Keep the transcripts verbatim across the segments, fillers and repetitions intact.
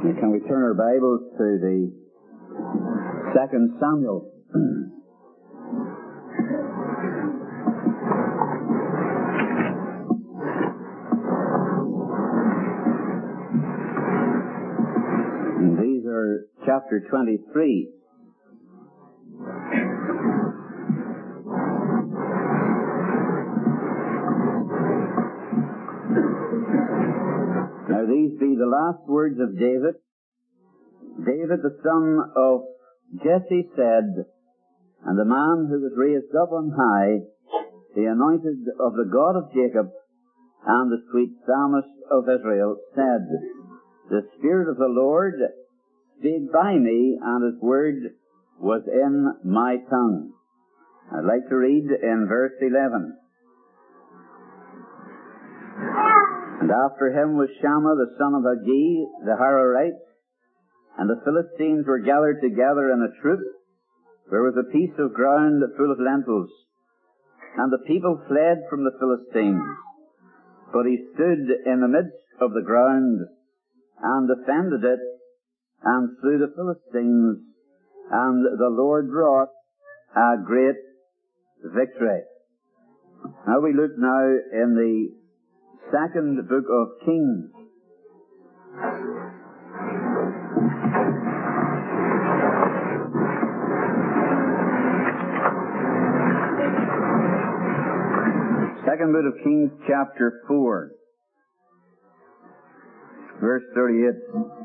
Can we turn our Bibles to the Second Samuel? And these are chapter twenty-three. Now these be the last words of David. David, the son of Jesse, said, and the man who was raised up on high, the anointed of the God of Jacob, and the sweet psalmist of Israel, said, the Spirit of the Lord spake by me, and His word was in my tongue. I'd like to read in verse eleven. And after him was Shammah the son of Agee, the Hararite, and the Philistines were gathered together in a troop. There was a piece of ground full of lentils, and the people fled from the Philistines. But he stood in the midst of the ground, and defended it, and slew the Philistines, and the Lord wrought a great victory. Now we look now in the second book of Kings. Second book of Kings, chapter four, verse thirty-eight.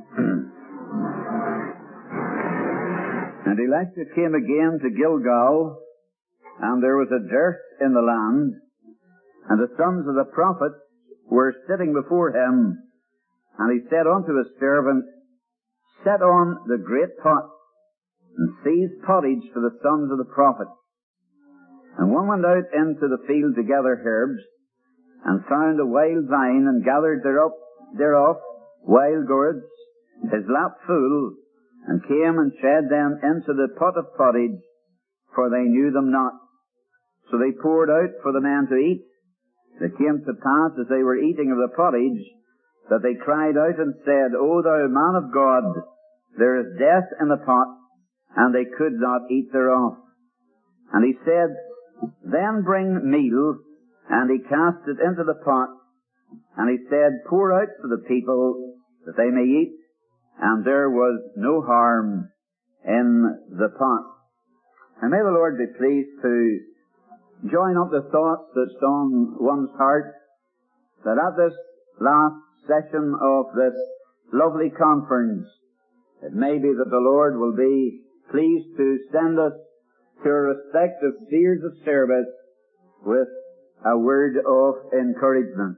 And Elisha came again to Gilgal, and there was a dearth in the land, and the sons of the prophets were sitting before him. And he said unto his servant, set on the great pot, and seize pottage for the sons of the prophets. And one went out into the field to gather herbs, and found a wild vine, and gathered thereof, thereof wild gourds, his lap full, and came and shed them into the pot of pottage, for they knew them not. So they poured out for the men to eat. It came to pass, as they were eating of the pottage, that they cried out and said, O thou man of God, there is death in the pot, and they could not eat thereof. And he said, then bring meal, and he cast it into the pot, and he said, pour out for the people, that they may eat, and there was no harm in the pot. And may the Lord be pleased to join up the thoughts that's on one's heart, that at this last session of this lovely conference, it may be that the Lord will be pleased to send us to our respective spheres of service with a word of encouragement.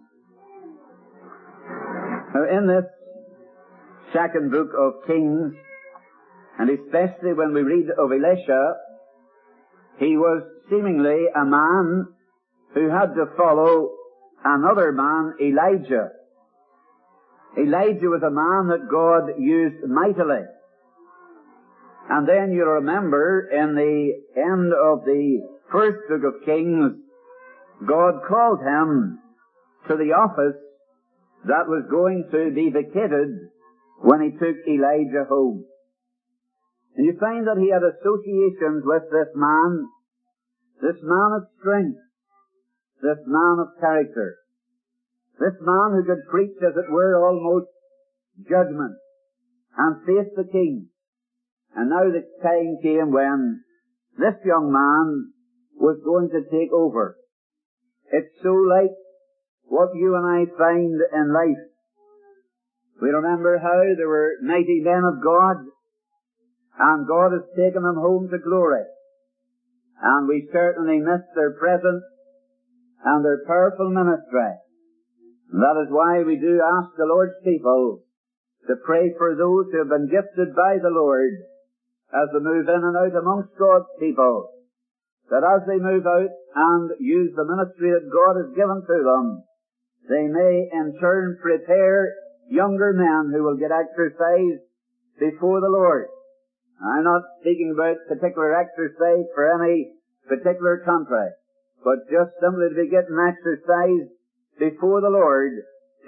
Now in this second book of Kings, and especially when we read of Elisha, he was seemingly a man who had to follow another man, Elijah. Elijah was a man that God used mightily. And then you remember in the end of the first book of Kings, God called him to the office that was going to be vacated when he took Elijah home. And you find that he had associations with this man, this man of strength, this man of character, this man who could preach, as it were, almost judgment and face the king. And now the time came when this young man was going to take over. It's so like what you and I find in life. We remember how there were mighty men of God, and God has taken them home to glory. And we certainly miss their presence and their powerful ministry. And that is why we do ask the Lord's people to pray for those who have been gifted by the Lord as they move in and out amongst God's people, that as they move out and use the ministry that God has given to them, they may in turn prepare younger men who will get exercise before the Lord. I'm not speaking about particular exercise for any particular country, but just simply to be getting exercise before the Lord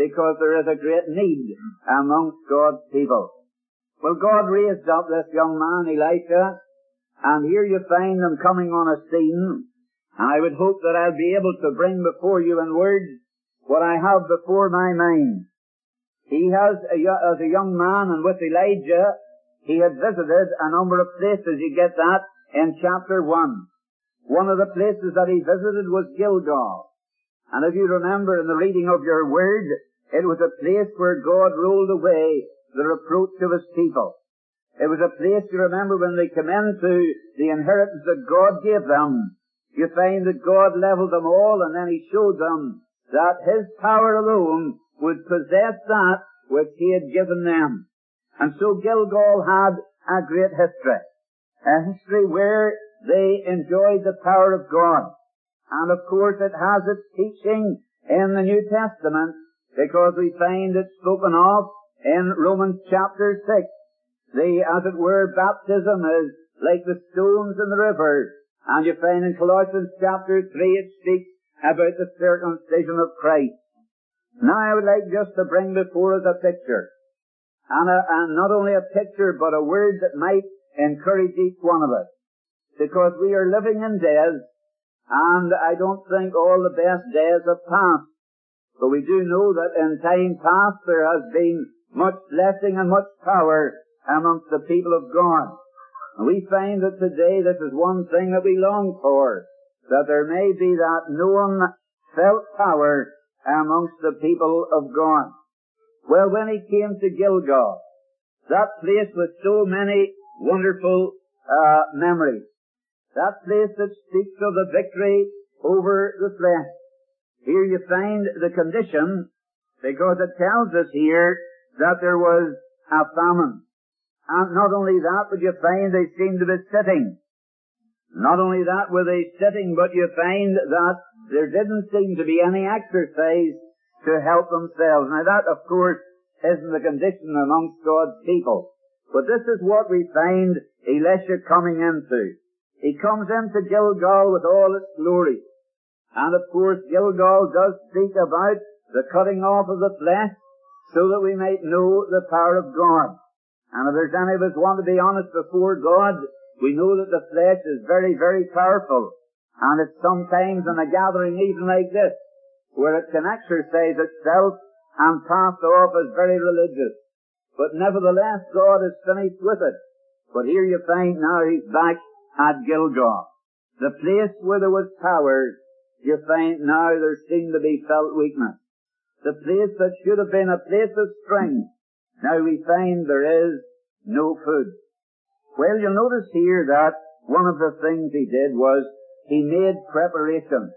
because there is a great need amongst God's people. Well, God raised up this young man, Elisha, and here you find him coming on a scene. And I would hope that I'll be able to bring before you in words what I have before my mind. He has, a, as a young man, and with Elijah, he had visited a number of places. You get that in chapter one. One of the places that he visited was Gilgal. And if you remember in the reading of your word, it was a place where God rolled away the reproach of his people. It was a place, you remember, when they came into the inheritance that God gave them, you find that God leveled them all, and then he showed them that his power alone would possess that which he had given them. And so Gilgal had a great history. A history where they enjoyed the power of God. And of course it has its teaching in the New Testament, because we find it spoken of in Romans chapter six. The, as it were, baptism is like the stones in the river. And you find in Colossians chapter three it speaks about the circumcision of Christ. Now I would like just to bring before us a picture. And, a, and not only a picture, but a word that might encourage each one of us. Because we are living in days, and I don't think all the best days have passed. But we do know that in time past there has been much blessing and much power amongst the people of God. And we find that today this is one thing that we long for, that there may be that known, felt power amongst the people of God. Well, when he came to Gilgal, that place with so many wonderful uh, memories, that place that speaks of the victory over the flesh. Here you find the condition, because it tells us here that there was a famine. And not only that, but you find they seemed to be sitting. Not only that were they sitting, but you find that there didn't seem to be any exercise to help themselves. Now that, of course, isn't the condition amongst God's people. But this is what we find Elisha coming into. He comes into Gilgal with all its glory. And of course Gilgal does speak about the cutting off of the flesh so that we might know the power of God. And if there's any of us want to be honest before God, we know that the flesh is very, very powerful. And it's sometimes in a gathering even like this, where it can exercise itself and pass off as very religious. But nevertheless, God is finished with it. But here you find now he's back at Gilgal. The place where there was power, you find now there seemed to be felt weakness. The place that should have been a place of strength, now we find there is no food. Well, you'll notice here that one of the things he did was he made preparation.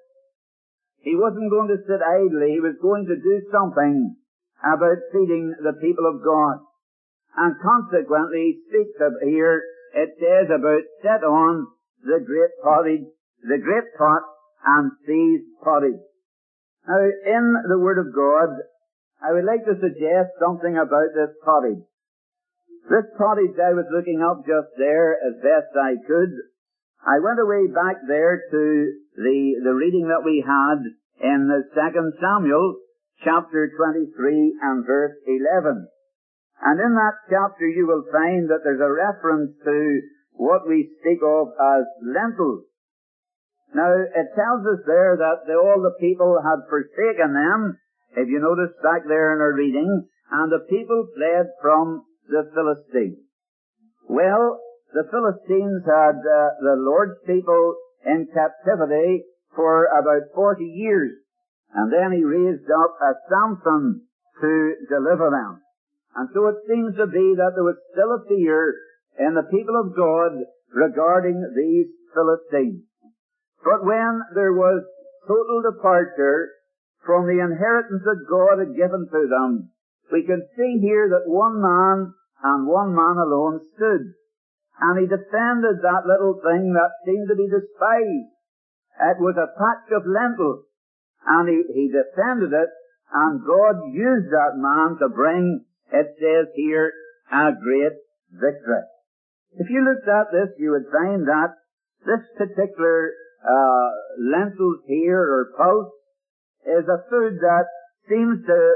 He wasn't going to sit idly. He was going to do something about feeding the people of God. And consequently, he speaks of here, it says about set on the great pottage, the great pot and seized pottage. Now, in the Word of God, I would like to suggest something about this pottage. This pottage I was looking up just there as best I could. I went away back there to the, the reading that we had in the Second Samuel, chapter twenty-three and verse eleven. And in that chapter you will find that there's a reference to what we speak of as lentils. Now, it tells us there that the, all the people had forsaken them, if you notice back there in our reading, and the people fled from the Philistines. Well, the Philistines had uh, the Lord's people in captivity for about forty years, and then he raised up a Samson to deliver them. And so it seems to be that there was still a fear in the people of God regarding these Philistines. But when there was total departure from the inheritance that God had given to them, we can see here that one man and one man alone stood. And he defended that little thing that seemed to be despised. It was a patch of lentils. And he, he defended it, and God used that man to bring, it says here, a great victory. If you looked at this, you would find that this particular uh, lentils here, or pulse, is a food that seems to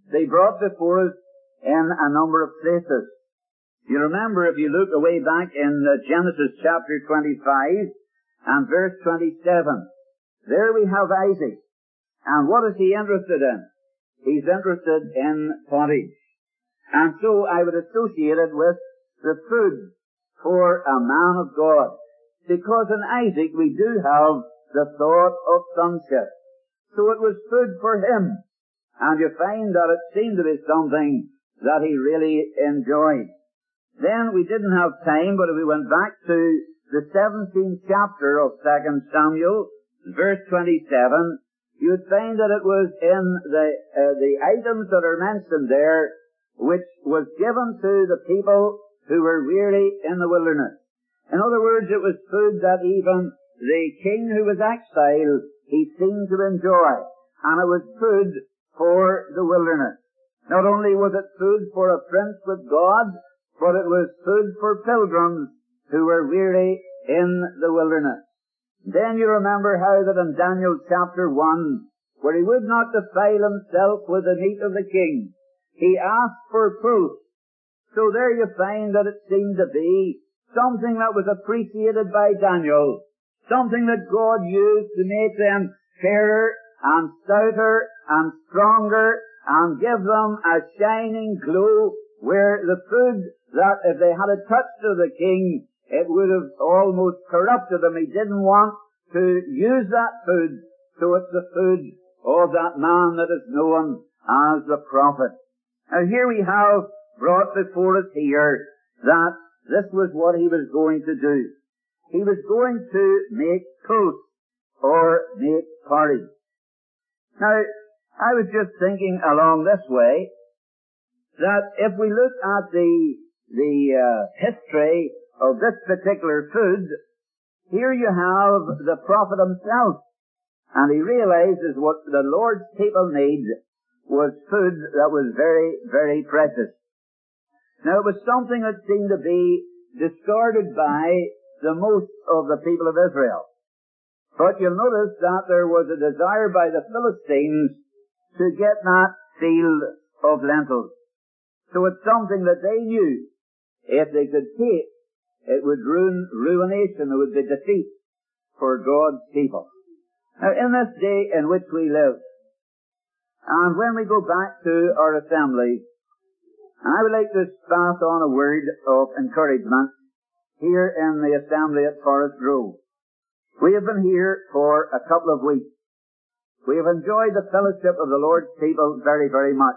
they brought before us in a number of places. You remember, if you look away back in uh, Genesis chapter twenty-five and verse twenty-seven, there we have Isaac. And what is he interested in? He's interested in pottage. And so I would associate it with the food for a man of God. Because in Isaac we do have the thought of sonship. So it was food for him. And you find that it seemed to be something that he really enjoyed. Then we didn't have time, but if we went back to the seventeenth chapter of Second Samuel, verse twenty-seven, you'd find that it was in the uh, the items that are mentioned there, which was given to the people who were weary in the wilderness. In other words, it was food that even the king who was exiled, he seemed to enjoy. And it was food for the wilderness. Not only was it food for a prince with God, but it was food for pilgrims who were weary in the wilderness. Then you remember how that in Daniel chapter one, where he would not defile himself with the meat of the king, he asked for proof. So there you find that it seemed to be something that was appreciated by Daniel, something that God used to make them fairer and stouter and stronger and give them a shining glow, where the food that if they had a touch of the king, it would have almost corrupted him. He didn't want to use that food, so it's the food of that man that is known as the prophet. Now here we have brought before us here that this was what he was going to do. He was going to make toast or make porridge. Now, I was just thinking along this way that if we look at the the uh, history of this particular food, here you have the prophet himself, and he realizes what the Lord's people need was food that was very, very precious. Now, it was something that seemed to be discarded by the most of the people of Israel. But you'll notice that there was a desire by the Philistines to get that field of lentils. So it's something that they knew if they could take, it would ruin ruination, it would be defeat for God's people. Now, in this day in which we live, and when we go back to our assemblies, and I would like to pass on a word of encouragement here in the assembly at Forest Grove. We have been here for a couple of weeks. We have enjoyed the fellowship of the Lord's people very, very much.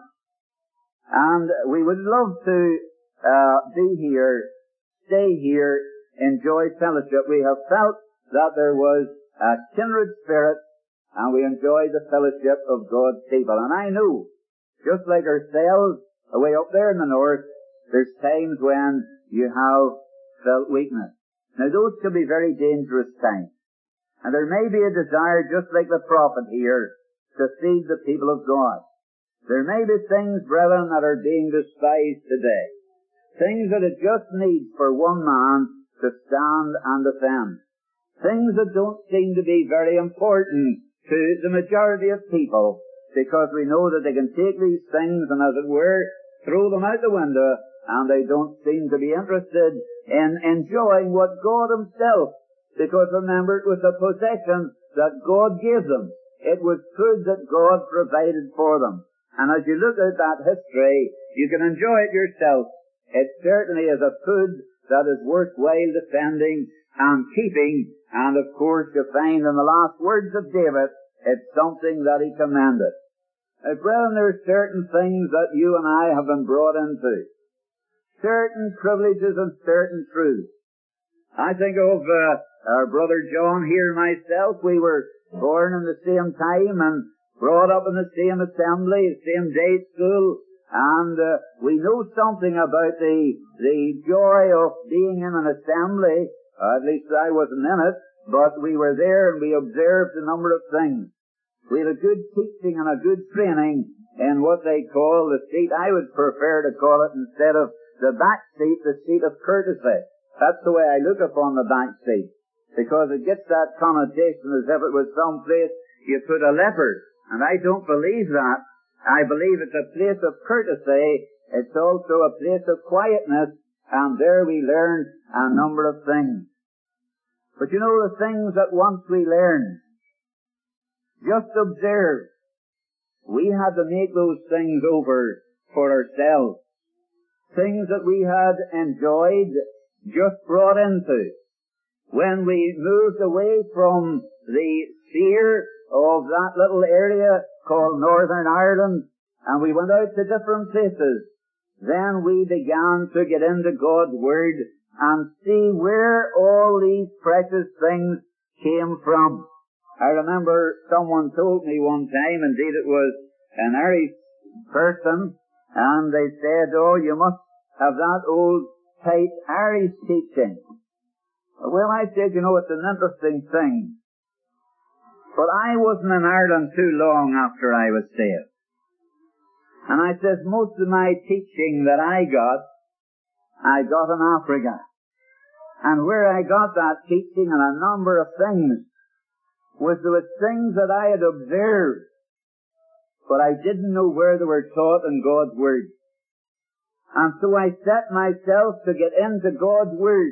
And we would love to uh, be here, stay here, enjoy fellowship. We have felt that there was a kindred spirit, and we enjoy the fellowship of God's people. And I know, just like ourselves, away up there in the north, there's times when you have felt weakness. Now those can be very dangerous times. And there may be a desire, just like the prophet here, to feed the people of God. There may be things, brethren, that are being despised today. Things that it just needs for one man to stand and defend. Things that don't seem to be very important to the majority of people, because we know that they can take these things and, as it were, throw them out the window, and they don't seem to be interested in enjoying what God himself, because remember, it was a possession that God gave them. It was food that God provided for them. And as you look at that history, you can enjoy it yourself. It certainly is a food that is worthwhile defending and keeping. And of course, you find in the last words of David, it's something that he commended. Now, brethren, there are certain things that you and I have been brought into. Certain privileges and certain truths. I think of uh, our brother John here and myself. We were born in the same time and brought up in the same assembly, the same day school, and uh, we know something about the the joy of being in an assembly. Uh, at least I wasn't in it, but we were there and we observed a number of things. We had a good teaching and a good training in what they call the seat. I would prefer to call it, instead of the back seat, the seat of courtesy. That's the way I look upon the back seat, because it gets that connotation as if it was some place you put a leopard. And I don't believe that. I believe it's a place of courtesy. It's also a place of quietness, and there we learn a number of things. But you know the things that once we learned, just observe, we had to make those things over for ourselves. Things that we had enjoyed, just brought into. When we moved away from the sphere of that little area called Northern Ireland, and we went out to different places, then we began to get into God's Word and see where all these precious things came from. I remember someone told me one time, indeed it was an Irish person, and they said, oh, you must have that old type Irish teaching. Well, I said, you know, it's an interesting thing. But I wasn't in Ireland too long after I was saved. And I says, most of my teaching that I got, I got in Africa. And where I got that teaching and a number of things was there was things that I had observed, but I didn't know where they were taught in God's Word. And so I set myself to get into God's Word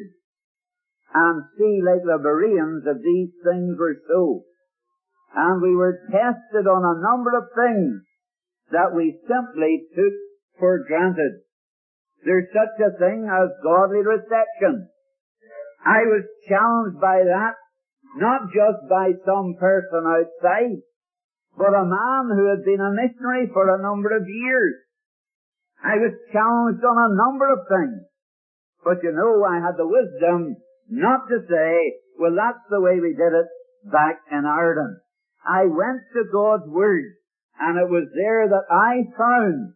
and see, like the Bereans, that these things were so. And we were tested on a number of things that we simply took for granted. There's such a thing as godly reception. I was challenged by that, not just by some person outside, but a man who had been a missionary for a number of years. I was challenged on a number of things. But you know, I had the wisdom not to say, well, that's the way we did it back in Ireland. I went to God's Word, and it was there that I found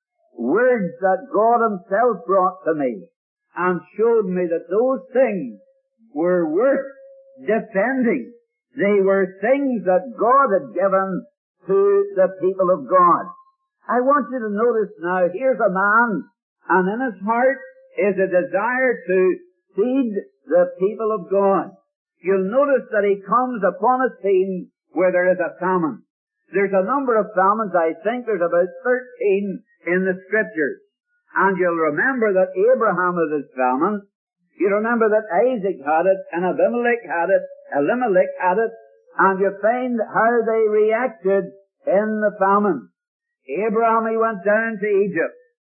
words that God Himself brought to me and showed me that those things were worth defending. They were things that God had given to the people of God. I want you to notice now, here's a man, and in his heart is a desire to feed the people of God. You'll notice that he comes upon a scene where there is a famine. There's a number of famines. I think there's about thirteen in the Scriptures. And you'll remember that Abraham had his famine. You remember that Isaac had it, and Abimelech had it, Elimelech had it, and you find how they reacted in the famine. Abraham, he went down to Egypt.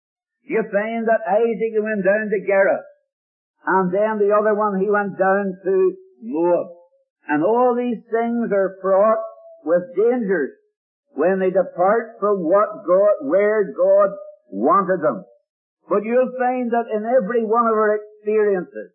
You find that Isaac, he went down to Gerar. And then the other one, he went down to Moab. And all these things are fraught with dangers when they depart from what God, where God wanted them. But you'll find that in every one of our experiences,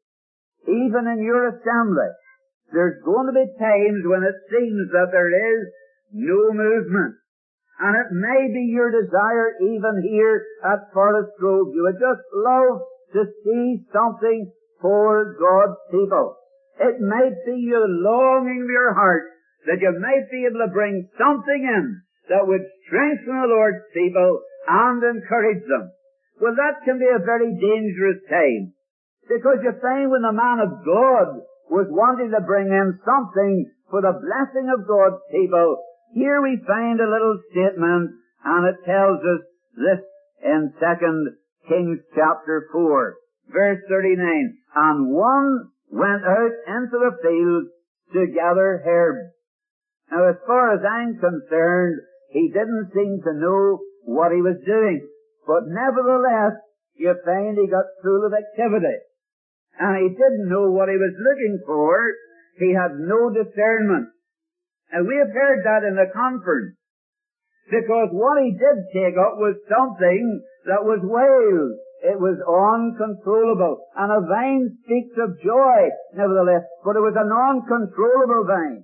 even in your assembly, there's going to be times when it seems that there is no movement. And it may be your desire even here at Forest Grove. You would just love to see something for God's people. It might be your longing of your heart that you might be able to bring something in that would strengthen the Lord's people and encourage them. Well, that can be a very dangerous time, because you find when the man of God was wanting to bring in something for the blessing of God's people, here we find a little statement, and it tells us this in Second Kings chapter four, verse thirty-nine. And one went out into the field to gather herbs. Now, as far as I'm concerned, he didn't seem to know what he was doing. But nevertheless, you find he got full of activity. And he didn't know what he was looking for. He had no discernment. And we have heard that in the conference. Because what he did take up was something that was wild. It was uncontrollable. And a vine speaks of joy, nevertheless, but it was an uncontrollable vine.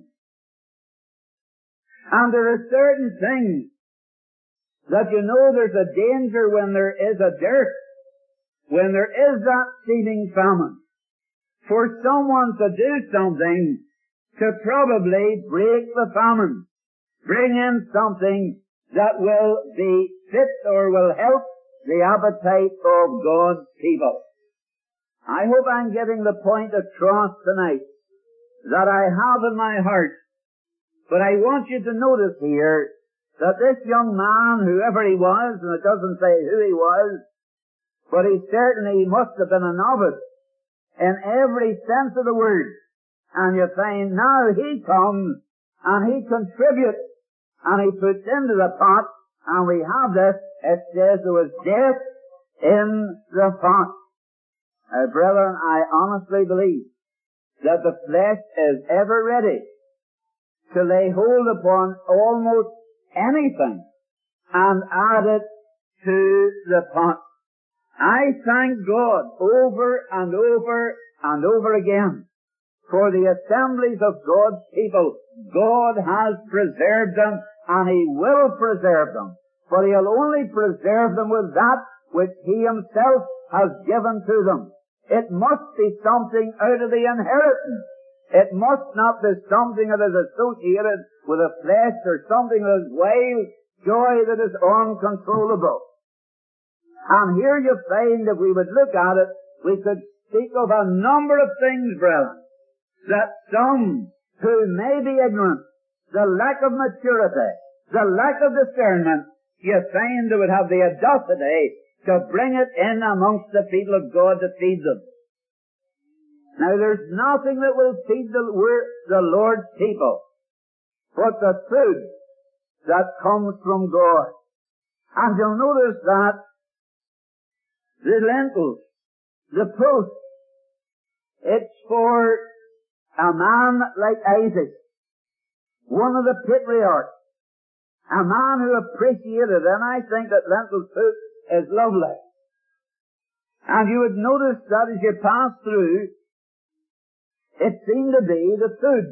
And there are certain things that you know there's a danger when there is a dearth, when there is that seeming famine, for someone to do something to probably break the famine, bring in something that will be fit or will help the appetite of God's people. I hope I'm getting the point across tonight that I have in my heart. But I want you to notice here that this young man, whoever he was, and it doesn't say who he was, but he certainly must have been a novice in every sense of the word. And you find now he comes and he contributes and he puts into the pot, and we have this, it says there was death in the pot. Now, brethren, I honestly believe that the flesh is ever ready to lay hold upon almost anything and add it to the pot. I thank God over and over and over again for the assemblies of God's people. God has preserved them, and He will preserve them. But He'll only preserve them with that which He Himself has given to them. It must be something out of the inheritance. It must not be something that is associated with the flesh or something that is wild joy that is uncontrollable. And here you find, if we would look at it, we could speak of a number of things, brethren, that some who may be ignorant, the lack of maturity, the lack of discernment, you find they would have the audacity to bring it in amongst the people of God to feed them. Now there's nothing that will feed the, the Lord's people but the food that comes from God. And you'll notice that the lentils, the post, it's for a man like Isaac, one of the patriarchs, a man who appreciated, and I think that lentil soup is lovely. And you would notice that as you pass through, it seemed to be the food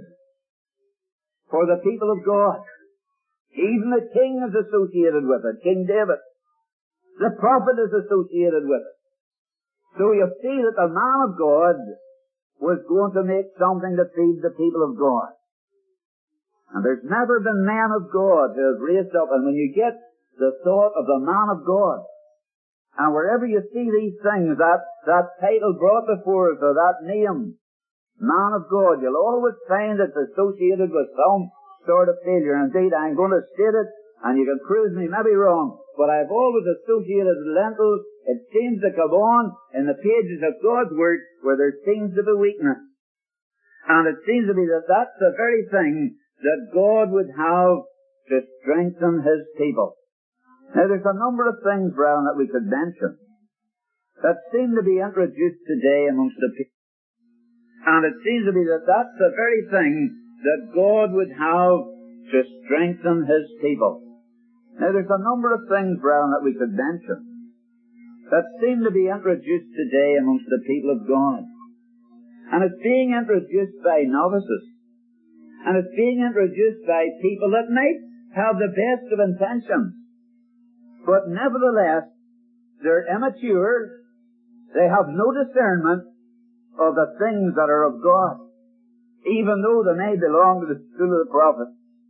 for the people of God. Even the king is associated with it, King David. The prophet is associated with it. So you see that the man of God was going to make something to feed the people of God. And there's never been men of God who have raised up. And when you get the thought of the man of God, and wherever you see these things, that, that title brought before us, or that name, man of God, you'll always find it's associated with some sort of failure. Indeed, I'm going to state it, and you can prove me maybe wrong, but I've always associated lentils. It seems to come on in the pages of God's Word where there seems to be weakness. And it seems to be that that's the very thing that God would have to strengthen His people. Now there's a number of things, brethren, that we could mention that seem to be introduced today amongst the people. And it seems to be that that's the very thing that God would have to strengthen His people. Now there's a number of things, brethren, that we could mention that seem to be introduced today amongst the people of God. And it's being introduced by novices. And it's being introduced by people that might have the best of intentions. But nevertheless, they're immature. They have no discernment of the things that are of God, even though they may belong to the school of the prophet.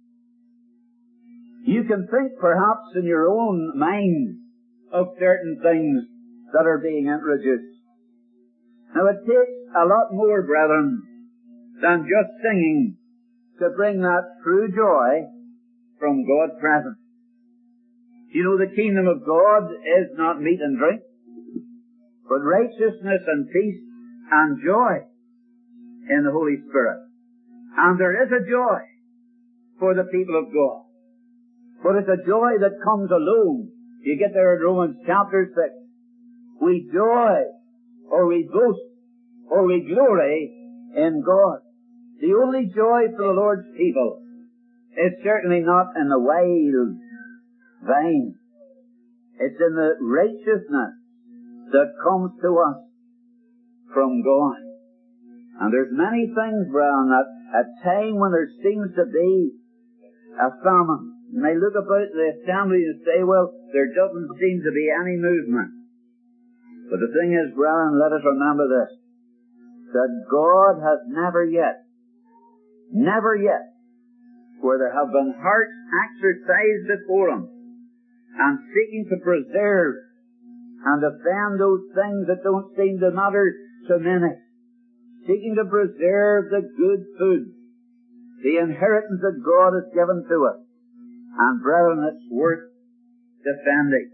You can think perhaps in your own mind of certain things that are being introduced. Now it takes a lot more, brethren, than just singing to bring that true joy from God's presence. You know, the kingdom of God is not meat and drink, but righteousness and peace and joy in the Holy Spirit. And there is a joy for the people of God. But it's a joy that comes alone. You get there in Romans chapter six. We joy, or we boast, or we glory in God. The only joy for the Lord's people is certainly not in the wild vine. It's in the righteousness that comes to us from God. And there's many things, brethren, that at a time when there seems to be a famine, you may look about the assembly and say, well, there doesn't seem to be any movement. But the thing is, brethren, let us remember this, that God has never yet, never yet, where there have been hearts exercised before Him, and seeking to preserve and defend those things that don't seem to matter to many, seeking to preserve the good food, the inheritance that God has given to us, And brethren, it's worth defending.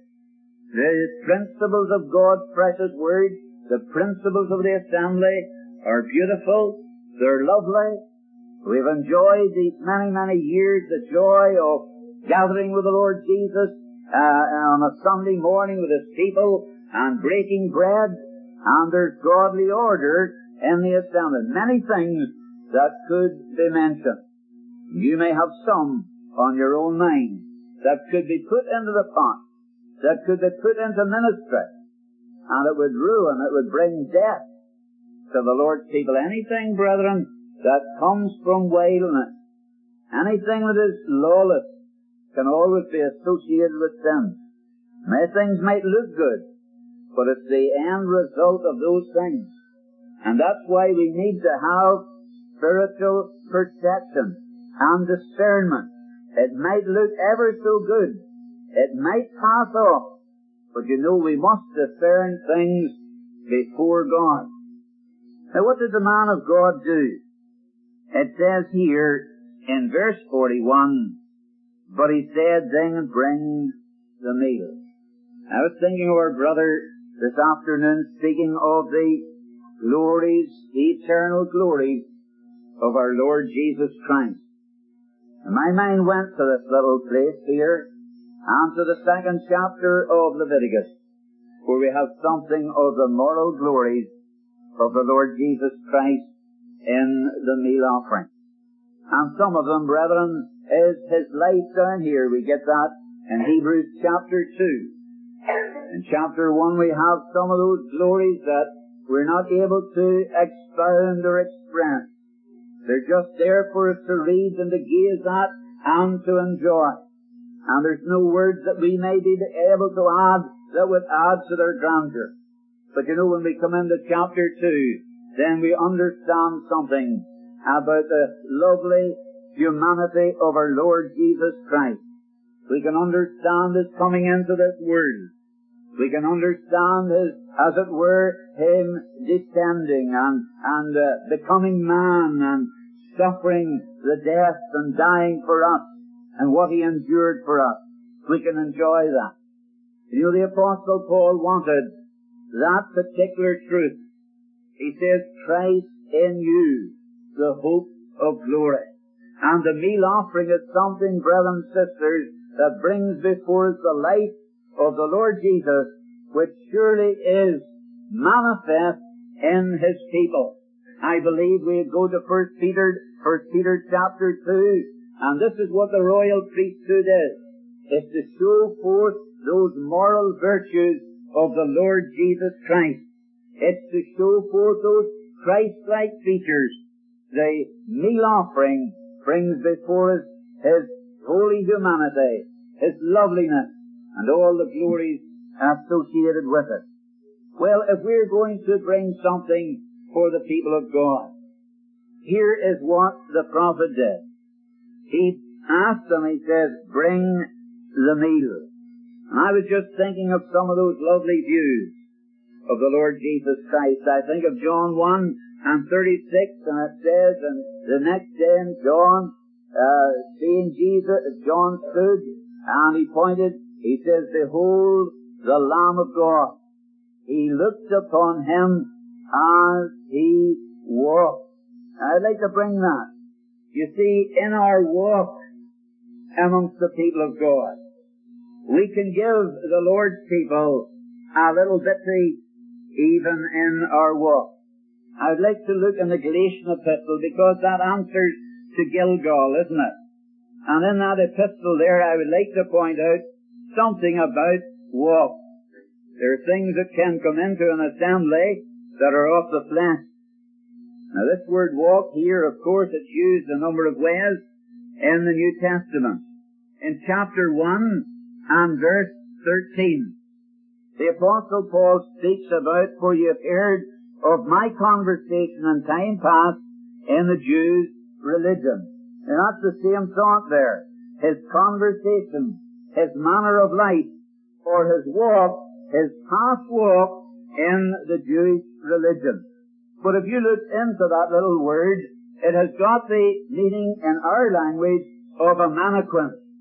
The principles of God's precious Word, the principles of the assembly are beautiful, they're lovely. We've enjoyed these many, many years the joy of gathering with the Lord Jesus uh, on a Sunday morning with His people and breaking bread, and there's godly order in the assembly. Many things that could be mentioned. You may have some on your own mind that could be put into the pot, that could be put into ministry, and it would ruin, it would bring death to the Lord's people. Anything, brethren, that comes from wildness, anything that is lawless, can always be associated with sin. Many things might look good, but it's the end result of those things. And that's why we need to have spiritual perception and discernment. It might look ever so good. It might pass off. But you know, we must discern things before God. Now, what did the man of God do? It says here in verse forty-one, but he said, then bring the meal. I was thinking of our brother this afternoon speaking of the glories, the eternal glories of our Lord Jesus Christ. And my mind went to this little place here and to the second chapter of Leviticus, where we have something of the moral glories of the Lord Jesus Christ in the meal offering. And some of them, brethren, is His life down here. We get that in Hebrews chapter two. In chapter one we have some of those glories that we're not able to expound or express. They're just there for us to read and to gaze at and to enjoy. And there's no words that we may be able to add that would add to their grandeur. But you know, when we come into chapter two, then we understand something about the lovely humanity of our Lord Jesus Christ. We can understand His coming into this world. We can understand His, as it were, Him descending and, and uh, becoming man and suffering the death and dying for us and what He endured for us. We can enjoy that. You know, the Apostle Paul wanted that particular truth. He says, Christ in you, the hope of glory. And the meal offering is something, brethren and sisters, that brings before us the life of the Lord Jesus, which surely is manifest in His people. I believe we go to First Peter, First Peter chapter two, and this is what the royal priesthood is. It's to show forth those moral virtues of the Lord Jesus Christ. It's to show forth those Christ-like features. The meal offering brings before us His holy humanity, His loveliness, and all the glories associated with it. Well, if we're going to bring something for the people of God, here is what the prophet did. He asked them, he says, bring the meal. And I was just thinking of some of those lovely views of the Lord Jesus Christ. I think of John one and thirty-six, and it says, and the next day in John, uh, seeing Jesus, John stood, and he pointed, he says, behold the Lamb of God. He looked upon Him as He walked. I'd like to bring that. You see, in our walk amongst the people of God, we can give the Lord's people a little victory even in our walk. I would like to look in the Galatian epistle, because that answers to Gilgal, isn't it? And in that epistle there, I would like to point out something about walk. There are things that can come into an assembly that are of the flesh. Now this word walk here, of course, it's used a number of ways in the New Testament. In chapter one and verse thirteen, the Apostle Paul speaks about, for you have heard of my conversation in time past in the Jews' religion. And that's the same thought there. His conversation, his manner of life, or his walk, his past walk in the Jewish religion. But if you look into that little word, it has got the meaning in our language of a mannequin.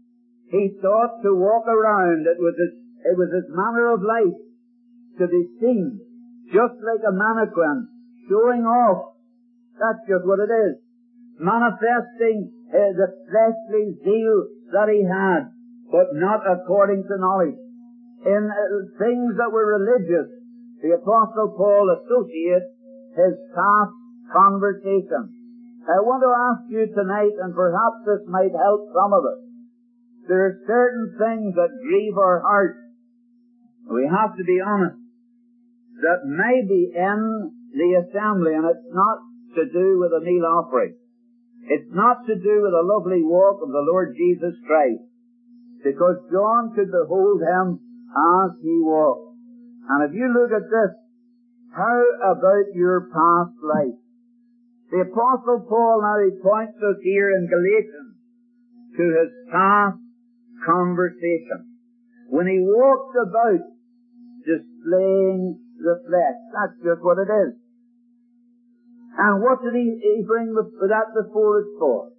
He sought to walk around. It was his, it was his manner of life to be seen, just like a mannequin, showing off. That's just what it is. Manifesting uh, the fleshly zeal that he had, but not according to knowledge. In uh, things that were religious, the Apostle Paul associates his past conversation. I want to ask you tonight, and perhaps this might help some of us. There are certain things that grieve our hearts. We have to be honest. That may be in the assembly, and it's not to do with a meal offering. It's not to do with a lovely walk of the Lord Jesus Christ, because John could behold him as he walked. And if you look at this, how about your past life? The Apostle Paul now he points us here in Galatians to his past conversation. When he walked about displaying the flesh. That's just what it is. And what did he, he bring that before us for?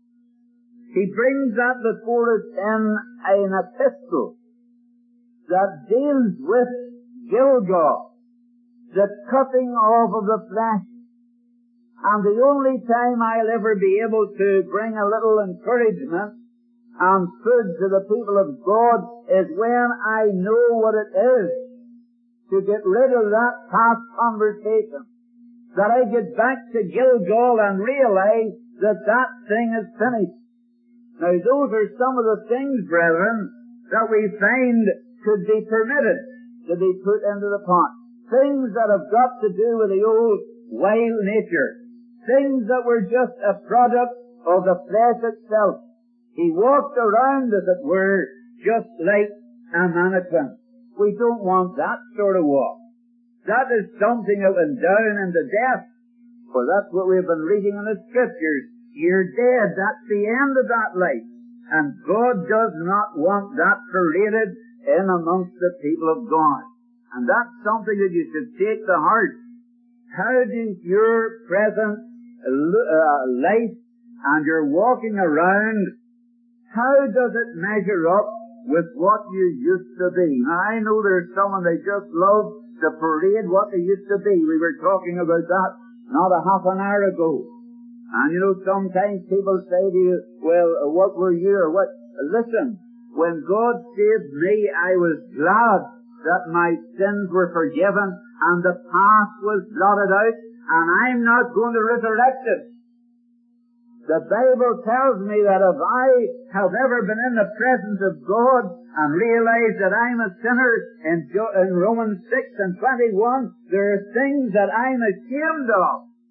He brings that before us in an epistle that deals with Gilgal, the cutting off of the flesh. And the only time I'll ever be able to bring a little encouragement and food to the people of God is when I know what it is to get rid of that past conversation. That I get back to Gilgal and realize that that thing is finished. Now those are some of the things, brethren, that we find could be permitted to be put into the pot. Things that have got to do with the old wild nature. Things that were just a product of the flesh itself. He walked around, as it were, just like a mannequin. We don't want that sort of walk. That is something that went down into death. For that's what we've been reading in the Scriptures. You're dead. That's the end of that life. And God does not want that paraded in amongst the people of God. And that's something that you should take to heart. How does your present uh, life and your walking around, how does it measure up with what you used to be? Now, I know there's someone they just love to parade what they used to be. We were talking about that not a half an hour ago. And you know, sometimes people say to you, well, what were you or what? Listen, when God saved me, I was glad that my sins were forgiven and the past was blotted out, and I'm not going to resurrect it. The Bible tells me that if I have ever been in the presence of God and realized that I'm a sinner, in, in Romans six and twenty-one, there are things that I'm ashamed of.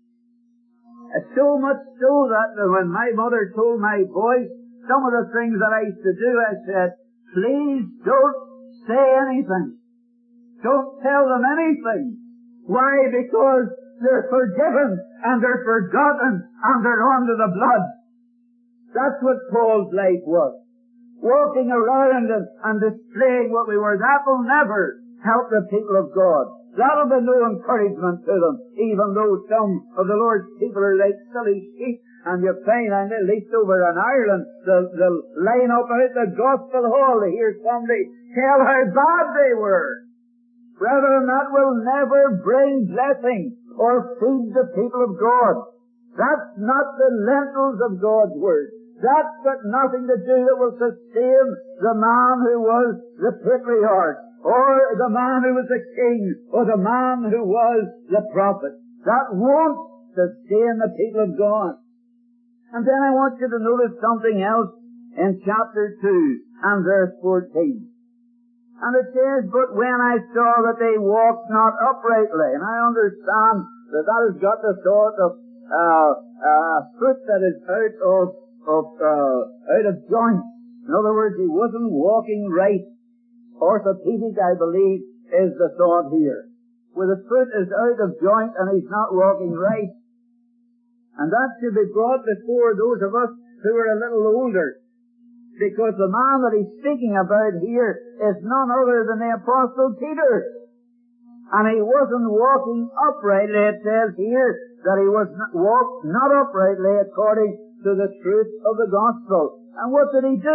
So much so that when my mother told my boys some of the things that I used to do, I said, please don't say anything. Don't tell them anything. Why? Because they're forgiven and they're forgotten and they're under the blood. That's what Paul's life was. Walking around and, and displaying what we were. That will never help the people of God. That'll be no encouragement to them, even though some of the Lord's people are like silly sheep. And you find, and at least over in Ireland, they'll, they'll line up out the gospel hall to hear somebody tell how bad they were. Brethren, that will never bring blessing or feed the people of God. That's not the lentils of God's Word. That's got nothing to do that will sustain the man who was the patriarch, or the man who was the king, or the man who was the prophet. That won't sustain the people of God. And then I want you to notice something else in chapter two and verse fourteen. And it says, but when I saw that they walked not uprightly, and I understand that that has got the sort of uh, uh, foot that is out of, of uh, out of joint. In other words, he wasn't walking right. Orthopedic, I believe, is the thought here. Where the foot is out of joint and he's not walking right. And that should be brought before those of us who are a little older. Because the man that he's speaking about here is none other than the Apostle Peter. And he wasn't walking uprightly. It says here that he was not, walked not uprightly according to the truth of the gospel. And what did he do?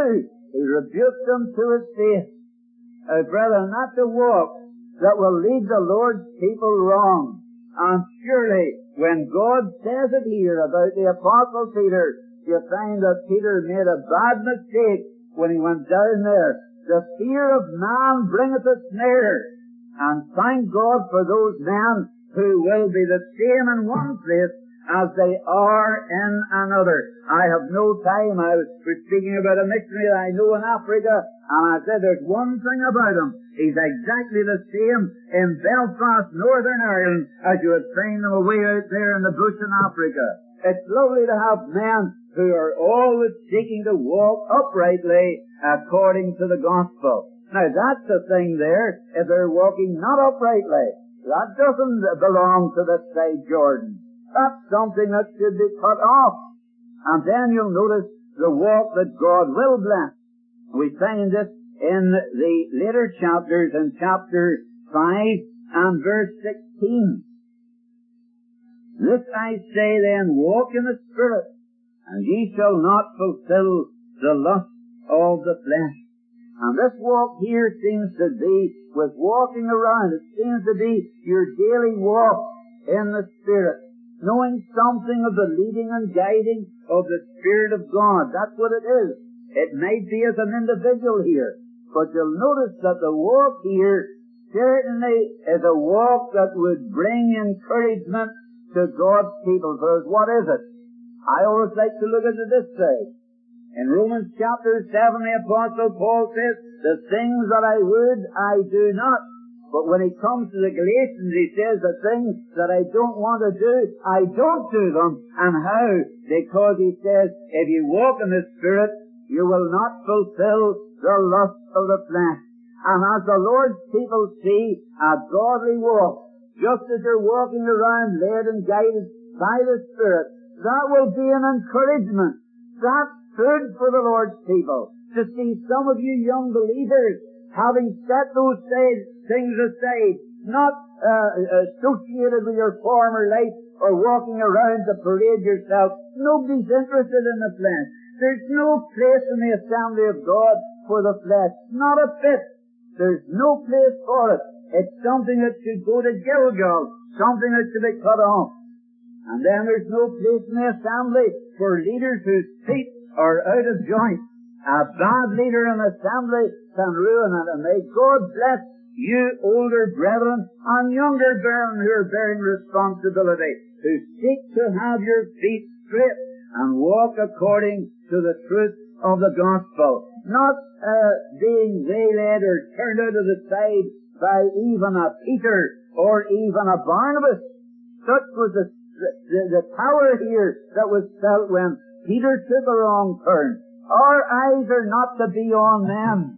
He rebuked them to his face. Uh, brethren, that's a walk that will lead the Lord's people wrong. And surely, when God says it here about the Apostle Peter, you find that Peter made a bad mistake when he went down there. The fear of man bringeth a snare. And thank God for those men who will be the same in one place as they are in another. I have no time. I was speaking about a missionary that I know in Africa, and I said there's one thing about him. He's exactly the same in Belfast, Northern Ireland, as you would find them away out there in the bush in Africa. It's lovely to have men who are always seeking to walk uprightly according to the gospel. Now that's the thing there, if they're walking not uprightly. That doesn't belong to this side Jordan. That's something that should be cut off. And then you'll notice the walk that God will bless. We find this in the later chapters, in chapter five and verse sixteen. This I say then, walk in the Spirit, and ye shall not fulfill the lust of the flesh. And this walk here seems to be with walking around. It seems to be your daily walk in the Spirit, knowing something of the leading and guiding of the Spirit of God. That's what it is. It may be as an individual here, but you'll notice that the walk here certainly is a walk that would bring encouragement to God's people. Because what is it? I always like to look at it this way. In Romans chapter seven, the Apostle Paul says, the things that I would, I do not. But when he comes to the Galatians, he says, the things that I don't want to do, I don't do them. And how? Because he says, if you walk in the Spirit, you will not fulfill the lust of the flesh. And as the Lord's people see a godly walk, just as you're walking around led and guided by the Spirit, that will be an encouragement. That's food for the Lord's people. To see some of you young believers having set those things aside, not uh, associated with your former life or walking around to parade yourself. Nobody's interested in the flesh. There's no place in the assembly of God for the flesh. Not a bit. There's no place for it. It's something that should go to Gilgal, something that should be cut off. And then there's no place in the assembly for leaders whose feet are out of joint. A bad leader in the assembly can ruin it. And may God bless you older brethren and younger brethren who are bearing responsibility, who seek to have your feet straight and walk according to the truth of the gospel. Not uh, being waylaid or turned out of the side by even a Peter or even a Barnabas. Such was the, the, the power here that was felt when Peter took a wrong turn. Our eyes are not to be on them.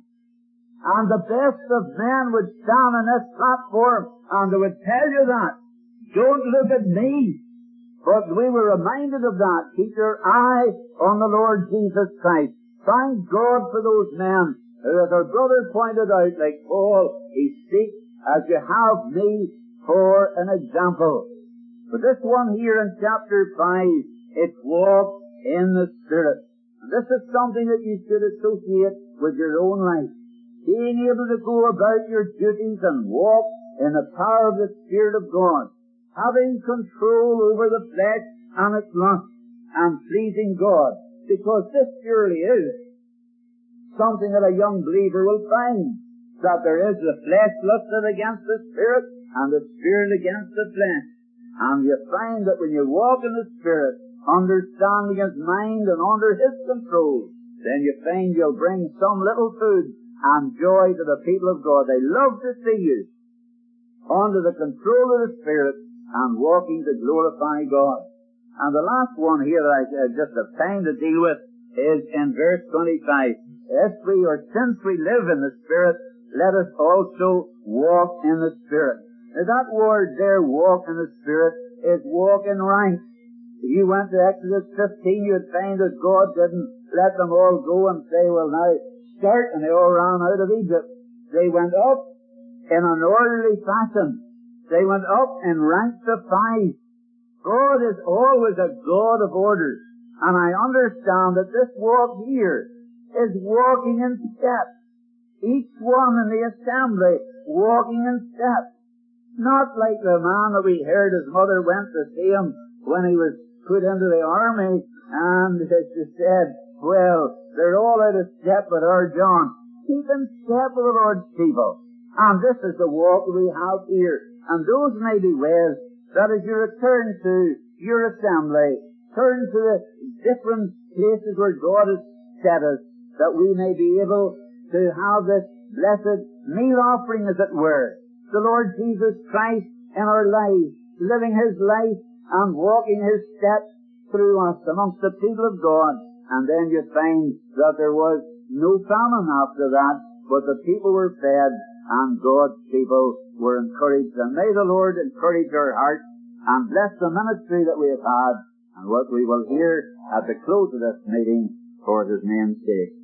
And the best of men would stand on this platform and they would tell you that. Don't look at me. But we were reminded of that. Keep your eye on the Lord Jesus Christ. Thank God for those men who, as our brother pointed out, like Paul, he speaks as you have me for an example. But this one here in chapter five, it's walk in the Spirit. And this is something that you should associate with your own life. Being able to go about your duties and walk in the power of the Spirit of God. Having control over the flesh and its lust and pleasing God. Because this surely is something that a young believer will find. That there is the flesh lusted against the Spirit and the Spirit against the flesh. And you find that when you walk in the Spirit, understanding His mind and under His control, then you find you'll bring some little food and joy to the people of God. They love to see you under the control of the Spirit and walking to glorify God. And the last one here that I just have time to deal with is in verse twenty-five. If we, or since we live in the Spirit, let us also walk in the Spirit. Now that word there, walk in the Spirit, is walk in ranks. If you went to Exodus fifteen, you'd find that God didn't let them all go and say, well now, start, and they all ran out of Egypt. They went up in an orderly fashion. They went up in ranks of five. God is always a God of orders. And I understand that this walk here is walking in step. Each one in the assembly walking in step. Not like the man that we heard his mother went to see him when he was put into the army, and she said, well, they're all out of step with our John. Keep in step with the Lord's people. And this is the walk we have here. And those may be ways that as you return to your assembly, turn to the different places where God has set us, that we may be able to have this blessed meal offering, as it were. The Lord Jesus Christ in our lives, living His life and walking His steps through us amongst the people of God. And then you find that there was no famine after that, but the people were fed and God's people were encouraged. And may the Lord encourage our hearts and bless the ministry that we have had and what we will hear at the close of this meeting for His name's sake.